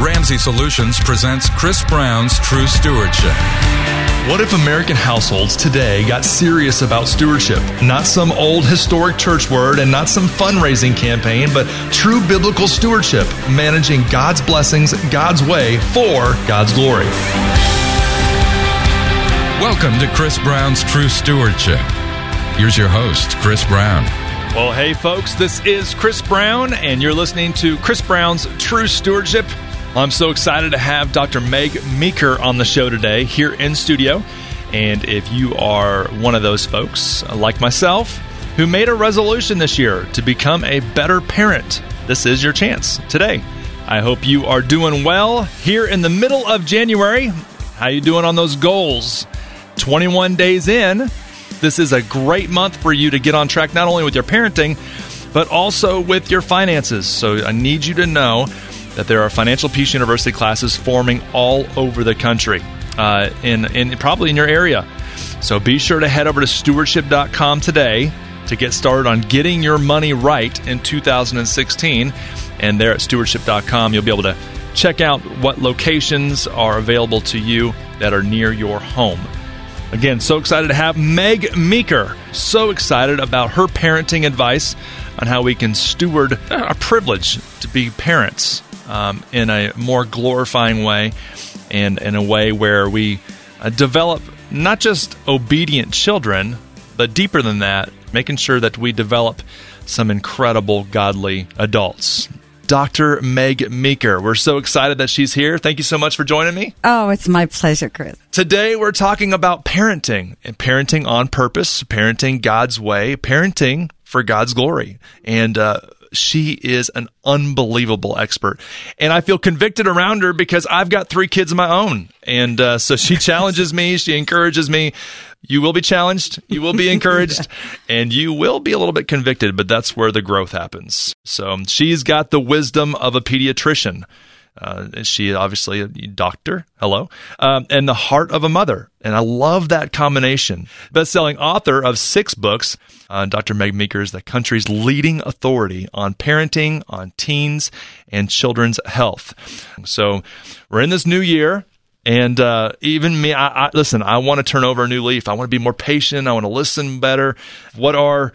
Ramsey Solutions presents Chris Brown's True Stewardship. What if American households today got serious about stewardship? Not some old historic church word and not some fundraising campaign, but true biblical stewardship, managing God's blessings God's way for God's glory. Welcome to Chris Brown's True Stewardship. Here's your host, Chris Brown. Well, hey folks, this is Chris Brown, and you're listening to Chris Brown's True Stewardship. I'm so excited to have Dr. Meg Meeker on the show today here in studio. And if you are one of those folks, like myself, who made a resolution this year to become a better parent, this is your chance today. I hope you are doing well here in the middle of January. How you doing on those goals? 21 days in, this is a great month for you to get on track, not only with your parenting, but also with your finances. So I need you to know that there are Financial Peace University classes forming all over the country, in probably in your area. So be sure to head over to stewardship.com today to get started on getting your money right in 2016. And there at stewardship.com, you'll be able to check out what locations are available to you that are near your home. Again, so excited to have Meg Meeker. So excited about her parenting advice on how we can steward a privilege to be parents in a more glorifying way, and in a way where we develop not just obedient children, but deeper than that, making sure that we develop some incredible godly adults. Dr. Meg Meeker, we're so excited that she's here. Thank you so much for joining me. Oh, it's my pleasure, Chris. Today we're talking about parenting, and parenting on purpose, parenting God's way, parenting for God's glory. And she is an unbelievable expert. And I feel convicted around her because I've got 3 kids of my own. And so she challenges me. She encourages me. You will be challenged. You will be encouraged. And you will be a little bit convicted, but that's where the growth happens. So she's got the wisdom of a pediatrician. She obviously a doctor, and the heart of a mother. And I love that combination. Best-selling author of 6 books, Dr. Meg Meeker is the country's leading authority on parenting, on teens, and children's health. So we're in this new year, and even me, listen, I want to turn over a new leaf. I want to be more patient. I want to listen better. What are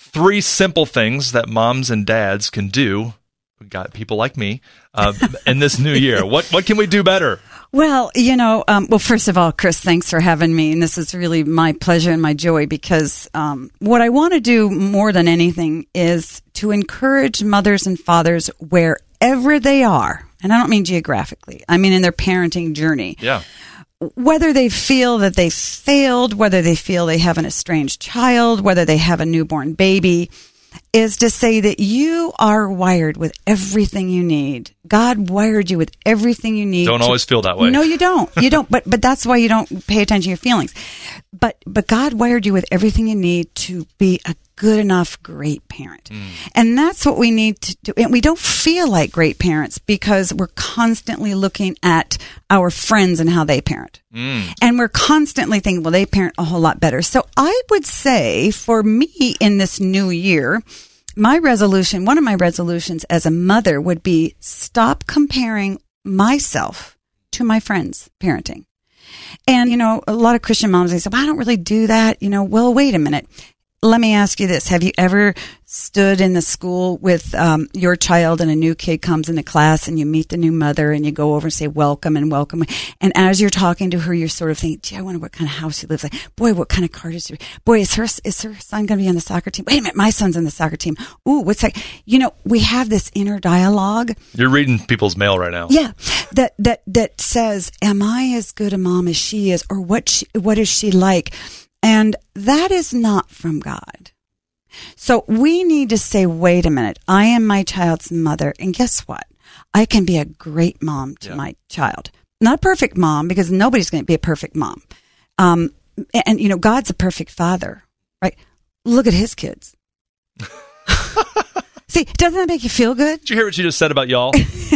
3 simple things that moms and dads can do? We got people like me in this new year. What can we do better? Well, first of all, Chris, thanks for having me. And this is really my pleasure and my joy because what I want to do more than anything is to encourage mothers and fathers wherever they are. And I don't mean geographically. I mean in their parenting journey. Yeah. Whether they feel that they failed, whether they feel they have an estranged child, whether they have a newborn baby, is to say that you are wired with everything you need. God wired you with everything you need. Don't always feel that way. No, you don't. You don't. But that's why you don't pay attention to your feelings. But God wired you with everything you need to be a good enough, great parent. And that's what we need to do. And we don't feel like great parents because we're constantly looking at our friends and how they parent. And we're constantly thinking, well, they parent a whole lot better. So I would say for me in this new year, one of my resolutions as a mother would be stop comparing myself to my friends' parenting. And, a lot of Christian moms, they say, well, I don't really do that. Well, wait a minute. Let me ask you this. Have you ever stood in the school with your child and a new kid comes into class and you meet the new mother and you go over and say welcome and welcome. And as you're talking to her, you're sort of thinking, gee, I wonder what kind of house she lives in. Boy, what kind of car does she? Boy, is her son going to be on the soccer team? Wait a minute, my son's on the soccer team. Ooh, what's that? We have this inner dialogue. You're reading people's mail right now. Yeah. That says, am I as good a mom as she is? Or what is she like? And that is not from God. So we need to say, wait a minute, I am my child's mother. And guess what? I can be a great mom to my child. Not a perfect mom, because nobody's going to be a perfect mom. And God's a perfect father, right? Look at his kids. See, doesn't that make you feel good? Did you hear what you just said about y'all?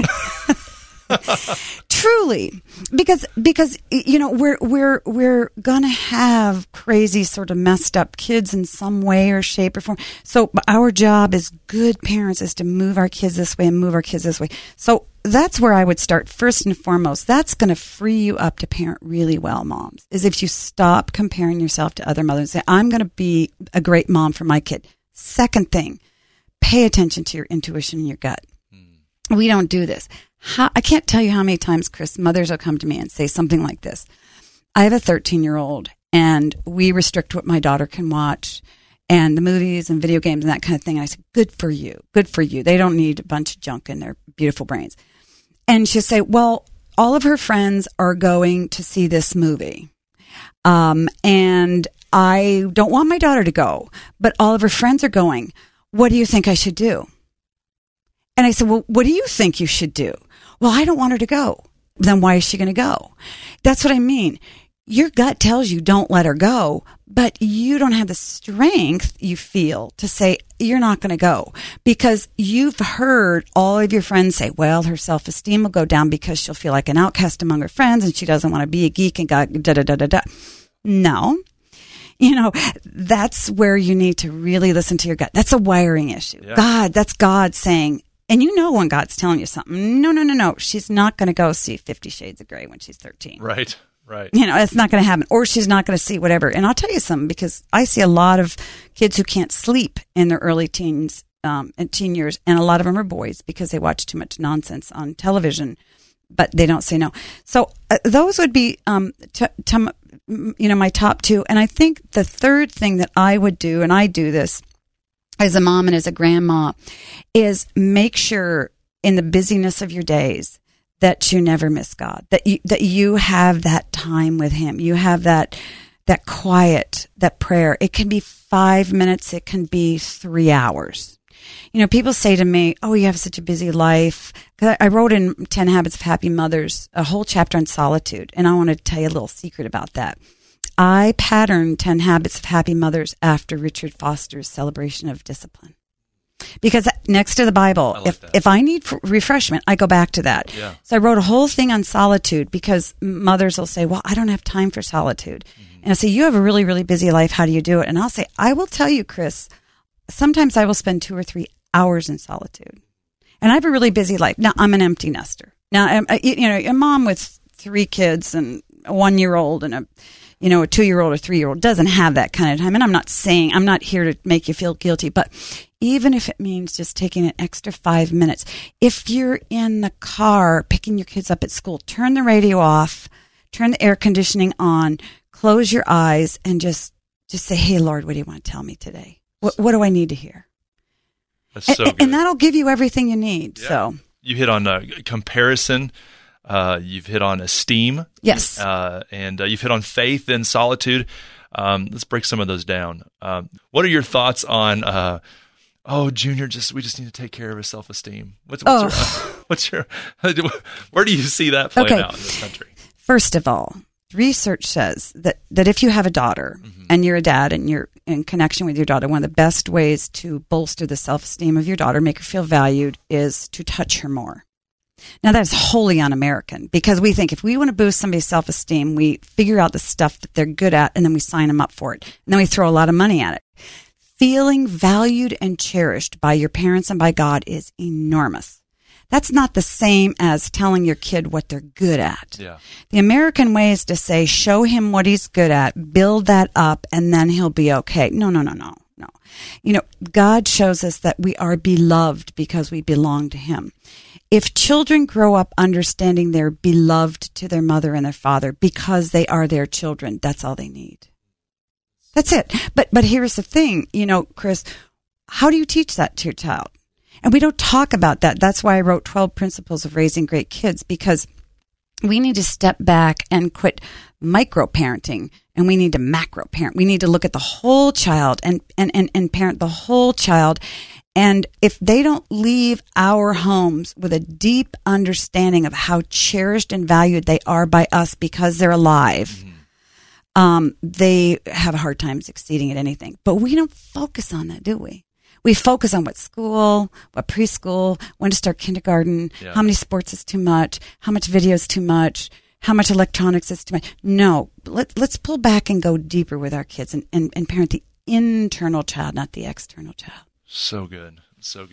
Truly, because we're gonna have crazy, sort of messed up kids in some way or shape or form. So our job as good parents is to move our kids this way and move our kids this way. So that's where I would start first and foremost. That's going to free you up to parent really well, moms, is if you stop comparing yourself to other mothers and say, I'm going to be a great mom for my kid. Second thing, pay attention to your intuition and your gut. We don't do this. I can't tell you how many times, Chris, mothers will come to me and say something like this. I have a 13-year-old, and we restrict what my daughter can watch and the movies and video games and that kind of thing. And I said, good for you. Good for you. They don't need a bunch of junk in their beautiful brains. And she'll say, well, all of her friends are going to see this movie. And I don't want my daughter to go, but all of her friends are going. What do you think I should do? And I said, well, what do you think you should do? Well, I don't want her to go. Then why is she going to go? That's what I mean. Your gut tells you don't let her go, but you don't have the strength, you feel, to say you're not going to go because you've heard all of your friends say, well, her self-esteem will go down because she'll feel like an outcast among her friends and she doesn't want to be a geek and da-da-da-da-da. No. That's where you need to really listen to your gut. That's a wiring issue. Yeah. That's God saying, and when God's telling you something, no, she's not going to go see 50 Shades of Grey when she's 13. Right. It's not going to happen. Or she's not going to see whatever. And I'll tell you something, because I see a lot of kids who can't sleep in their early teens and teen years, and a lot of them are boys because they watch too much nonsense on television, but they don't say no. So those would be my top two. And I think the third thing that I would do, and I do this as a mom and as a grandma, is make sure in the busyness of your days that you never miss God, that you have that time with Him. You have that quiet, that prayer. It can be 5 minutes. It can be 3 hours. People say to me, oh, you have such a busy life. 'Cause I wrote in 10 Habits of Happy Mothers a whole chapter on solitude, and I want to tell you a little secret about that. I patterned 10 Habits of Happy Mothers after Richard Foster's Celebration of Discipline. Because next to the Bible, if I need refreshment, I go back to that. Yeah. So I wrote a whole thing on solitude because mothers will say, well, I don't have time for solitude. Mm-hmm. And I say, you have a really, really busy life. How do you do it? And I'll say, I will tell you, Chris, sometimes I will spend 2 or 3 hours in solitude. And I have a really busy life. Now, I'm an empty nester. Now, a mom with 3 kids and a 1-year-old and a 2-year-old or 3-year-old doesn't have that kind of time. And I'm not here to make you feel guilty, but even if it means just taking an extra 5 minutes, if you're in the car picking your kids up at school, turn the radio off, turn the air conditioning on, close your eyes, and just say, hey, Lord, what do you want to tell me today? What do I need to hear? That's so good. And that'll give you everything you need. Yeah. So you hit on comparison. You've hit on esteem. Yes. And you've hit on faith and solitude. Let's break some of those down. What are your thoughts on, Junior, we just need to take care of his self-esteem? What's your where do you see that playing out in this country? First of all, research says that if you have a daughter and you're a dad and you're in connection with your daughter, one of the best ways to bolster the self-esteem of your daughter, make her feel valued, is to touch her more. Now, that's wholly un-American because we think if we want to boost somebody's self-esteem, we figure out the stuff that they're good at and then we sign them up for it. And then we throw a lot of money at it. Feeling valued and cherished by your parents and by God is enormous. That's not the same as telling your kid what they're good at. Yeah. The American way is to say, show him what he's good at, build that up, and then he'll be okay. No. God shows us that we are beloved because we belong to Him. If children grow up understanding they're beloved to their mother and their father because they are their children, that's all they need. That's it. But here's the thing, Chris, how do you teach that to your child? And we don't talk about that. That's why I wrote 12 Principles of Raising Great Kids, because we need to step back and quit micro-parenting, and we need to macro-parent. We need to look at the whole child and parent the whole child. And if they don't leave our homes with a deep understanding of how cherished and valued they are by us because they're alive, they have a hard time succeeding at anything. But we don't focus on that, do we? We focus on what school, what preschool, when to start kindergarten, how many sports is too much, how much video is too much, how much electronics is too much. No, let's pull back and go deeper with our kids and parent the internal child, not the external child. So good. So good.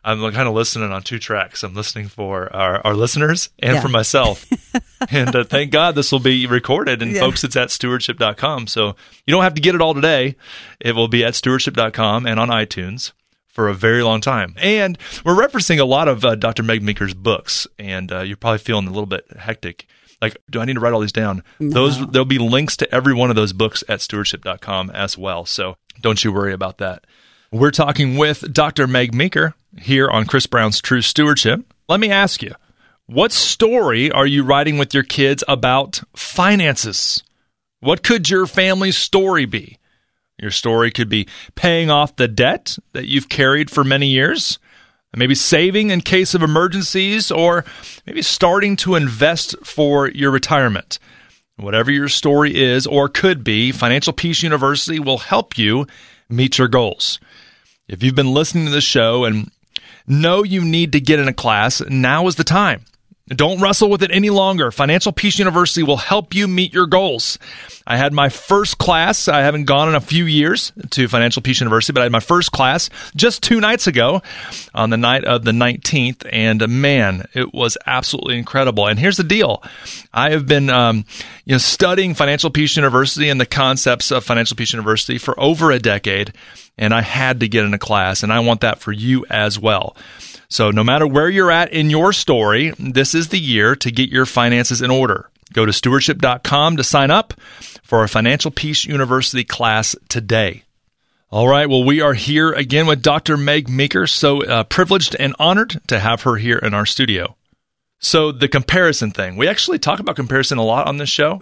I'm kind of listening on two tracks. I'm listening for our listeners and for myself. And thank God this will be recorded. And folks, it's at stewardship.com. So you don't have to get it all today. It will be at stewardship.com and on iTunes for a very long time. And we're referencing a lot of Dr. Meg Meeker's books. And you're probably feeling a little bit hectic. Like, do I need to write all these down? No. There'll be links to every one of those books at stewardship.com as well. So don't you worry about that. We're talking with Dr. Meg Meeker here on Chris Brown's True Stewardship. Let me ask you, what story are you writing with your kids about finances? What could your family's story be? Your story could be paying off the debt that you've carried for many years, maybe saving in case of emergencies, or maybe starting to invest for your retirement. Whatever your story is or could be, Financial Peace University will help you meet your goals. If you've been listening to this show and know you need to get in a class, now is the time. Don't wrestle with it any longer. Financial Peace University will help you meet your goals. I had my first class. I haven't gone in a few years to Financial Peace University, but I had my first class just 2 nights ago on the night of the 19th. And man, it was absolutely incredible. And here's the deal. I have been studying Financial Peace University and the concepts of Financial Peace University for over a decade. And I had to get in a class, and I want that for you as well. So no matter where you're at in your story, this is the year to get your finances in order. Go to stewardship.com to sign up for a Financial Peace University class today. All right, well, we are here again with Dr. Meg Meeker. So privileged and honored to have her here in our studio. So the comparison thing, we actually talk about comparison a lot on this show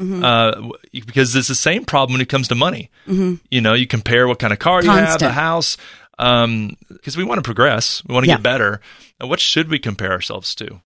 because it's the same problem when it comes to money. Mm-hmm. You know, you compare what kind of car you have, the house, because we want to progress. We want to get better. What should we compare ourselves to?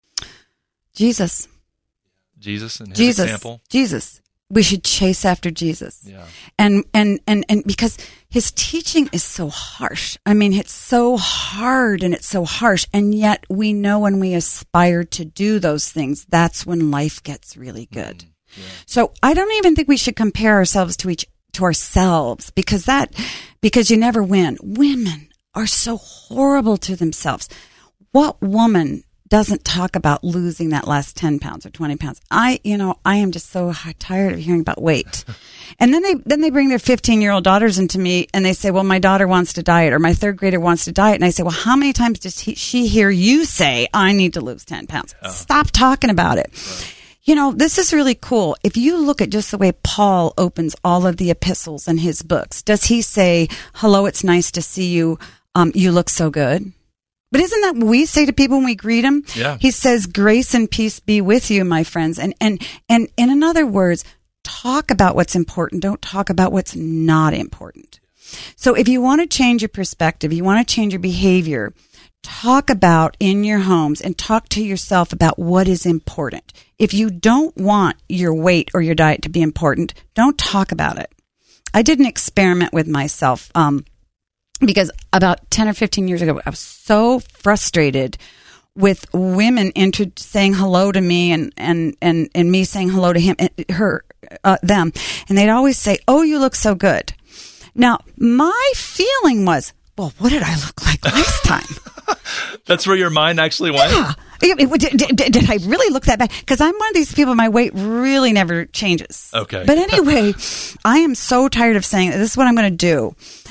Jesus And his example? Jesus. We should chase after Jesus. Yeah. And because his teaching is so harsh. I mean, it's so hard and it's so harsh. And yet we know when we aspire to do those things, that's when life gets really good. Yeah. So I don't even think we should compare ourselves to ourselves because you never win. Women are so horrible to themselves. What woman doesn't talk about losing that last 10 pounds or 20 pounds. I am just so tired of hearing about weight. And then they bring their 15-year-old daughters into me and they say, well, my daughter wants to diet or my third grader wants to diet. And I say, well, how many times does she hear you say, I need to lose 10 pounds? Oh. Stop talking about it. Right. You know, this is really cool. If you look at just the way Paul opens all of the epistles in his books, does he say, hello, it's nice to see you. You look so good. But isn't that what we say to people when we greet them? Yeah. He says, grace and peace be with you, my friends. And in other words, talk about what's important. Don't talk about what's not important. So if you want to change your perspective, you want to change your behavior, talk about in your homes and talk to yourself about what is important. If you don't want your weight or your diet to be important, don't talk about it. I did an experiment with myself, because about 10 or 15 years ago, I was so frustrated with women saying hello to me and me saying hello to him, them. And they'd always say, oh, you look so good. Now, my feeling was, well, what did I look like last time? That's where your mind actually went? Yeah. Did I really look that bad? Because I'm one of these people, my weight really never changes. Okay. But anyway, I am so tired of saying this is what I'm going to do.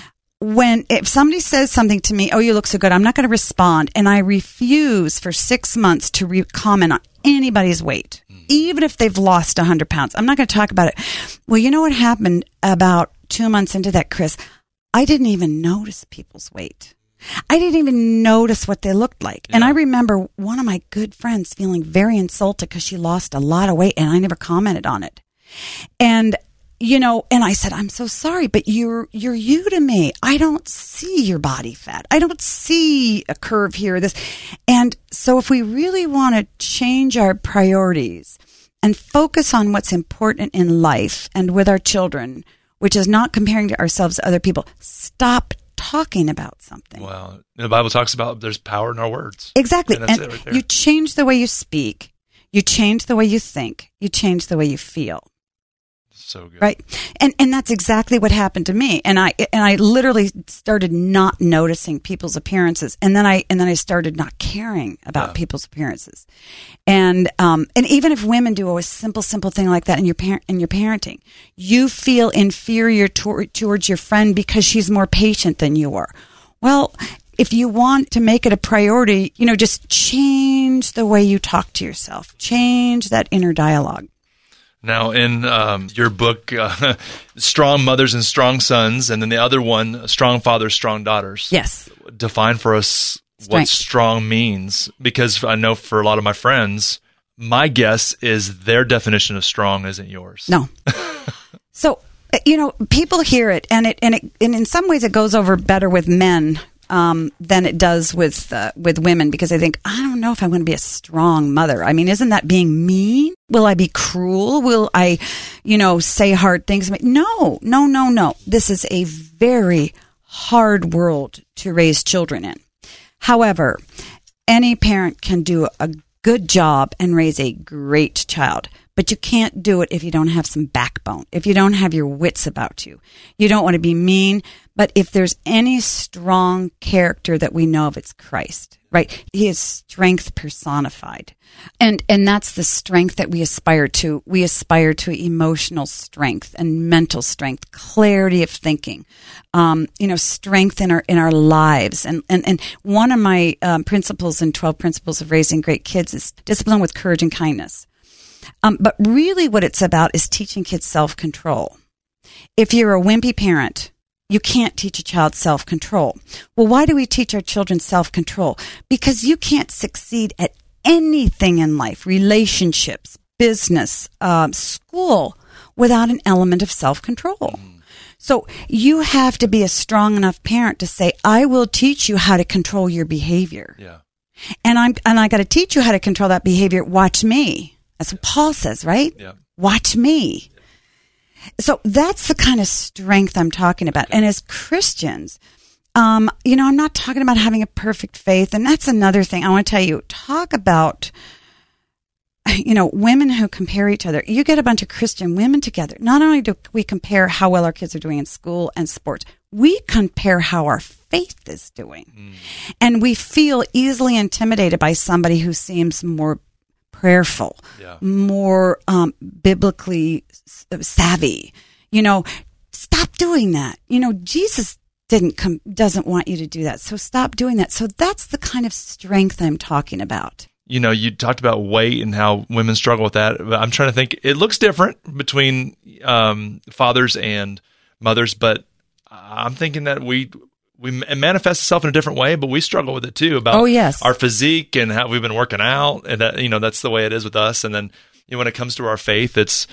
If somebody says something to me, oh, you look so good, I'm not going to respond. And I refuse for 6 months to comment on anybody's weight, even if they've lost 100 pounds. I'm not going to talk about it. Well, you know what happened about 2 months into that, Chris? I didn't even notice people's weight. I didn't even notice what they looked like. Yeah. And I remember one of my good friends feeling very insulted because she lost a lot of weight and I never commented on it. And and I said, I'm so sorry, but you're you to me. I don't see your body fat. I don't see a curve here, this. And so if we really want to change our priorities and focus on what's important in life and with our children, which is not comparing to ourselves to other people, stop talking about something. Well, the Bible talks about there's power in our words. Exactly. And that's it right there. You change the way you speak. You change the way you think. You change the way you feel. So good. Right. And that's exactly what happened to me. And I literally started not noticing people's appearances. And then I started not caring about people's appearances. And even if women do a simple thing like that in your parenting, you feel inferior towards your friend because she's more patient than you are. Well, if you want to make it a priority, just change the way you talk to yourself. Change that inner dialogue. Now, in your book, Strong Mothers and Strong Sons, and then the other one, Strong Fathers, Strong Daughters. Yes. Define for us what strong means, because I know for a lot of my friends, my guess is their definition of strong isn't yours. No. So, people hear it, and in some ways it goes over better with men than it does with women, because I think, I don't know if I'm going to be a strong mother. I mean, isn't that being mean? Will I be cruel? Will I, say hard things? No. This is a very hard world to raise children in. However, any parent can do a good job and raise a great child. But you can't do it if you don't have some backbone, if you don't have your wits about you. You don't want to be mean, but if there's any strong character that we know of, it's Christ, right? He is strength personified. And that's the strength that we aspire to. We aspire to emotional strength and mental strength, clarity of thinking, strength in our lives. And one of my principles in 12 Principles of Raising Great Kids is discipline with courage and kindness. But really what it's about is teaching kids self-control. If you're a wimpy parent, you can't teach a child self-control. Well, why do we teach our children self-control? Because you can't succeed at anything in life, relationships, business, school, without an element of self-control. So you have to be a strong enough parent to say, I will teach you how to control your behavior. Yeah. And I got to teach you how to control that behavior. Watch me. That's what Paul says, right? Yeah. Watch me. So that's the kind of strength I'm talking about. And as Christians, I'm not talking about having a perfect faith. And that's another thing I want to tell you. Talk about, women who compare each other. You get a bunch of Christian women together. Not only do we compare how well our kids are doing in school and sports, we compare how our faith is doing. And we feel easily intimidated by somebody who seems more prayerful, more biblically savvy. Stop doing that. Jesus doesn't want you to do that. So stop doing that. So that's the kind of strength I'm talking about. You talked about weight and how women struggle with that. I'm trying to think. It looks different between fathers and mothers, but I'm thinking that it manifests itself in a different way, but we struggle with it too, about our physique and how we've been working out, and that, that's the way it is with us. And then, when it comes to our faith, it's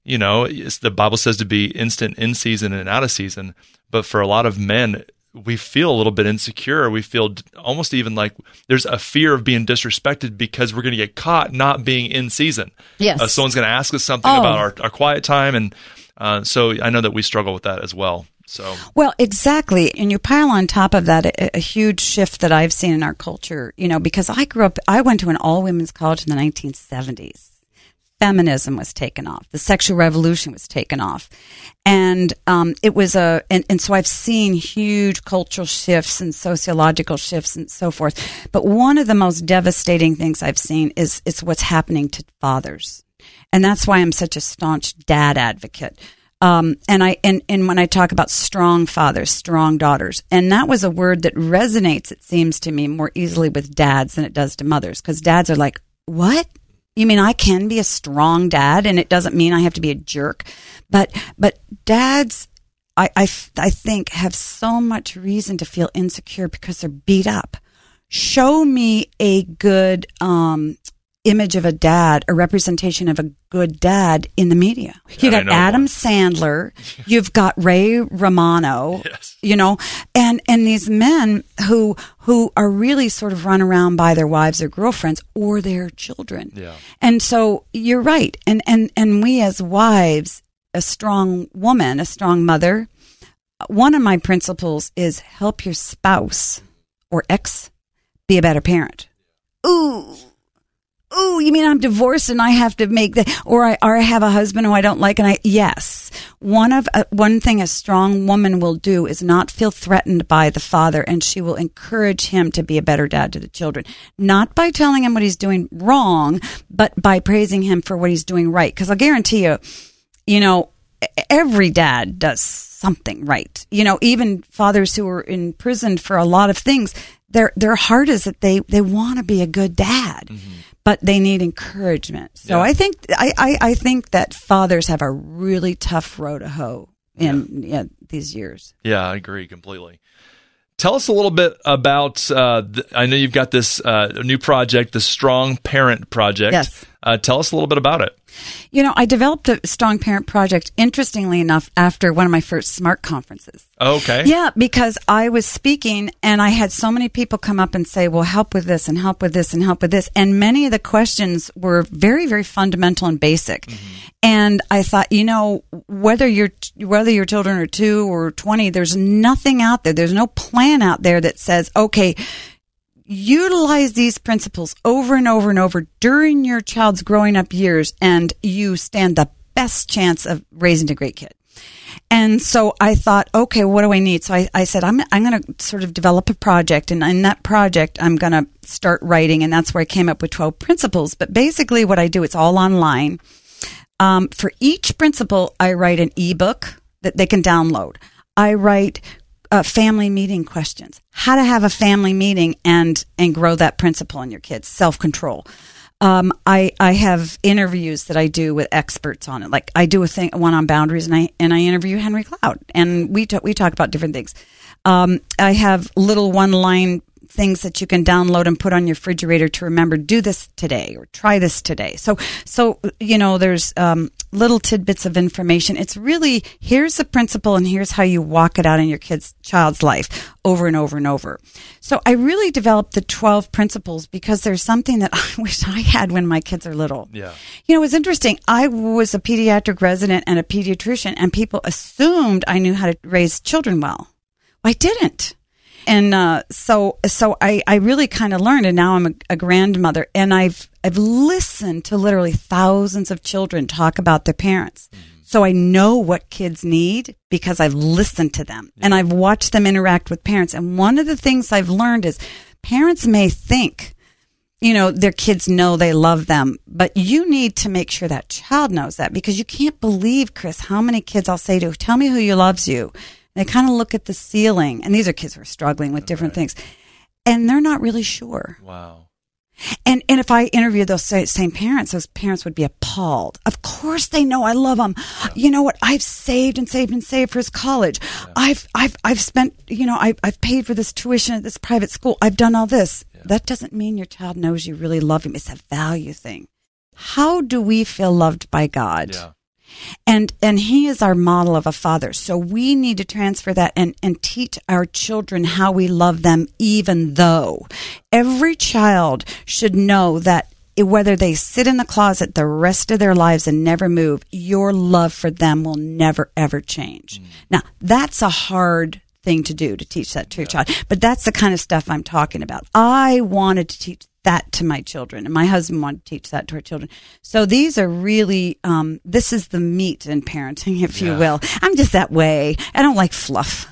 the Bible says to be instant in season and out of season. But for a lot of men, we feel a little bit insecure. We feel almost even like there's a fear of being disrespected because we're going to get caught not being in season. Yes. Someone's going to ask us something about our quiet time. And so I know that we struggle with that as well. So. Well, exactly. And you pile on top of that a huge shift that I've seen in our culture, because I went to an all-women's college in the 1970s. Feminism was taken off. The sexual revolution was taken off. And it was and so I've seen huge cultural shifts and sociological shifts and so forth. But one of the most devastating things I've seen is what's happening to fathers. And that's why I'm such a staunch dad advocate. And when I talk about strong fathers, strong daughters, and that was a word that resonates, it seems to me, more easily with dads than it does to mothers, because dads are like, what? You mean I can be a strong dad, and it doesn't mean I have to be a jerk? But dads, I think, have so much reason to feel insecure because they're beat up. Show me a good image of a dad, a representation of a good dad in the media. You got Adam Sandler, you've got Ray Romano, and these men who are really sort of run around by their wives or girlfriends or their children. Yeah. And so you're right. And we as wives, a strong woman, a strong mother, one of my principles is help your spouse or ex be a better parent. Ooh, you mean I'm divorced and I have to make or I have a husband who I don't like? And yes. One thing a strong woman will do is not feel threatened by the father, and she will encourage him to be a better dad to the children. Not by telling him what he's doing wrong, but by praising him for what he's doing right. Because I'll guarantee you, every dad does something right. Even fathers who are in prison for a lot of things, their heart is that they want to be a good dad, but they need encouragement. So I think that fathers have a really tough row to hoe in these years. Yeah, I agree completely. Tell us a little bit about, I know you've got this new project, the Strong Parent Project. Yes. Tell us a little bit about it. I developed a Strong Parent Project, interestingly enough, after one of my first SMART conferences. Okay. Yeah, because I was speaking and I had so many people come up and say, well, help with this and help with this and help with this. And many of the questions were very, very fundamental and basic. And I thought, whether your children are 2 or 20, there's nothing out there. There's no plan out there that says, okay, utilize these principles over and over and over during your child's growing up years, and you stand the best chance of raising a great kid. And so I thought, okay, what do I need? So I said, I'm going to sort of develop a project, and in that project, I'm going to start writing, and that's where I came up with 12 principles. But basically what I do, it's all online. For each principle, I write an ebook that they can download. I write family meeting questions, how to have a family meeting and grow that principle in your kids, self-control. I have interviews that I do with experts on it. Like I do one on boundaries, and I interview Henry Cloud, and we talk about different things. I have little one-line things that you can download and put on your refrigerator to remember, do this today or try this today. So there's little tidbits of information. It's really, here's the principle and here's how you walk it out in your child's life over and over and over. So I really developed the 12 principles because there's something that I wish I had when my kids are little. Yeah. It was interesting. I was a pediatric resident and a pediatrician, and people assumed I knew how to raise children well. I didn't. And so I really kind of learned, and now I'm a grandmother, and I've listened to literally thousands of children talk about their parents. So I know what kids need because I've listened to them, and I've watched them interact with parents. And one of the things I've learned is parents may think, their kids know they love them, but you need to make sure that child knows that, because you can't believe, Chris, how many kids I'll say to, tell me who loves you. They kind of look at the ceiling, and these are kids who are struggling with different things, and they're not really sure. Wow. And if I interviewed those same parents, those parents would be appalled. Of course they know I love them. Yeah. You know what? I've saved and saved and saved for his college. Yeah. I've spent, I've paid for this tuition at this private school. I've done all this. Yeah. That doesn't mean your child knows you really love him. It's a value thing. How do we feel loved by God? Yeah. And he is our model of a father. So we need to transfer that and teach our children how we love them, even though every child should know that whether they sit in the closet the rest of their lives and never move, your love for them will never, ever change. Now, that's a hard thing to do, to teach that to your child. But that's the kind of stuff I'm talking about. I wanted to teach that to my children, and my husband wanted to teach that to our children. So these are really, this is the meat in parenting, if you will. I'm just that way. I don't like fluff,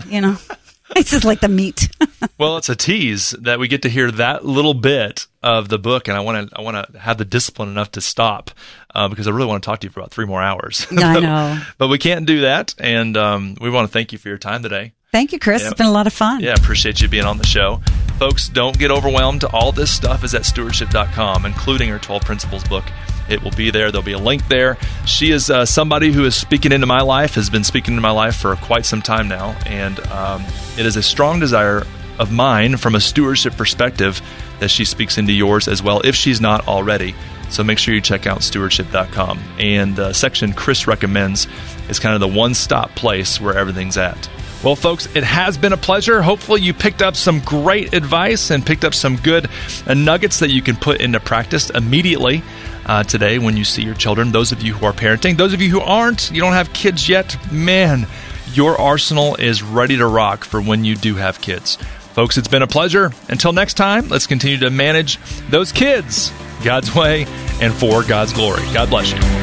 It's just like the meat. Well, it's a tease that we get to hear that little bit of the book, and I want to have the discipline enough to stop because I really want to talk to you for about 3 more hours. I know. But we can't do that, and we want to thank you for your time today. Thank you, Chris. It's been a lot of fun. Yeah, appreciate you being on the show. Folks, don't get overwhelmed. All this stuff is at stewardship.com, including her 12 Principles book. It will be there. There'll be a link there. She is somebody who is speaking into my life, has been speaking into my life for quite some time now, and it is a strong desire of mine from a stewardship perspective that she speaks into yours as well, if she's not already. So make sure you check out stewardship.com. And the section Chris recommends is kind of the one-stop place where everything's at. Well, folks, it has been a pleasure. Hopefully you picked up some great advice and picked up some good nuggets that you can put into practice immediately today when you see your children. Those of you who are parenting, those of you who aren't, you don't have kids yet, man, your arsenal is ready to rock for when you do have kids. Folks, it's been a pleasure. Until next time, let's continue to manage those kids God's way and for God's glory. God bless you.